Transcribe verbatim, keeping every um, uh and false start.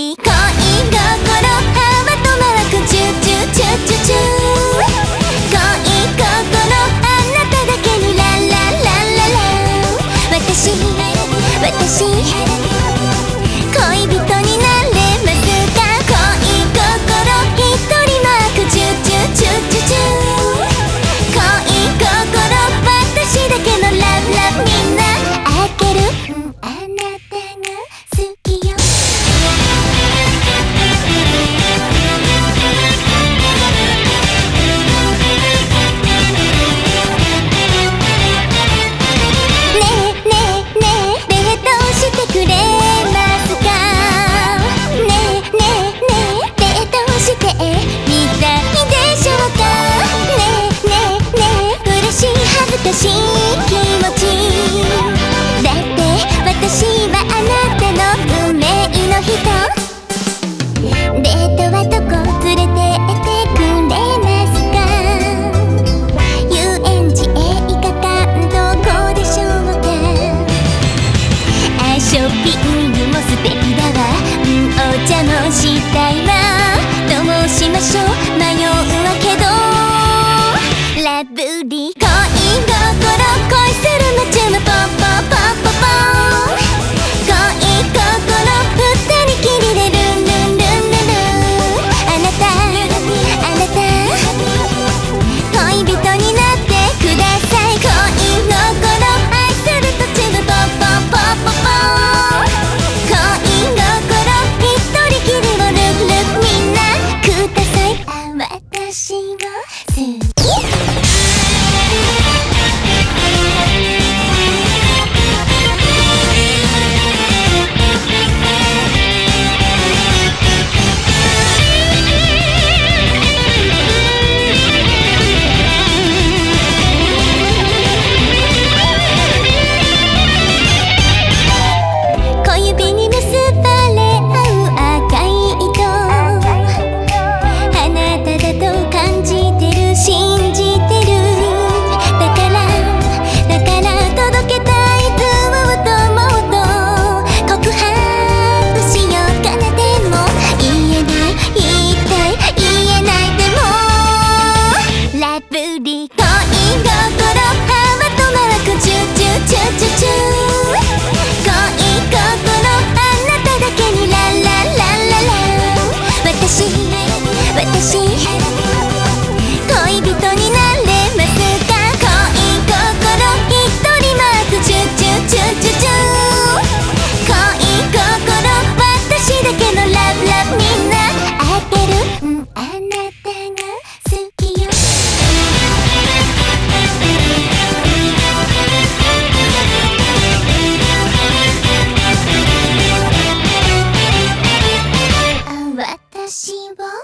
リ恋心ハートマークチューチューチューチューチュー恋心あなただけにラララララ私私恋人になれますか恋心一人マークチューチューチューチューチュー恋心私だけのラブラブみんな開ける、うん、あなたが好きよねえねえねえデートしてくれますかねえねえねえデートしてみたいでしょうかねえねえねえ嬉しい恥ずかしい気持ちだって私はあなたの運命の人デートはどこ連れてってくれますか遊園地映画館どこでしょうかあショッピングも素敵だわ、うん、お茶もしたいわどうしましょう迷うわけどラブリー恋心恋する街のポンポンポンポンポン恋心二人きりでルンルンルンルンルンあなたあなた恋人になってください恋心愛する途中のポンポンポンポンポン恋心一人きりをルンルンみんなくださいあ私を好き小指に結ばれ合う赤い糸あなただと感じてる信じてるだからだから届けたいずっともっと告白しようかなでも言えない言いたい言えないでもラブリー恋心ハートマークチューチューチューチューチュー恋心あなただけにラララララ私私恋人になれますか恋心一人マークチューチューチューチューチュー恋心私だけのラブラブみんな開ける、うん、あなたが好きよ私を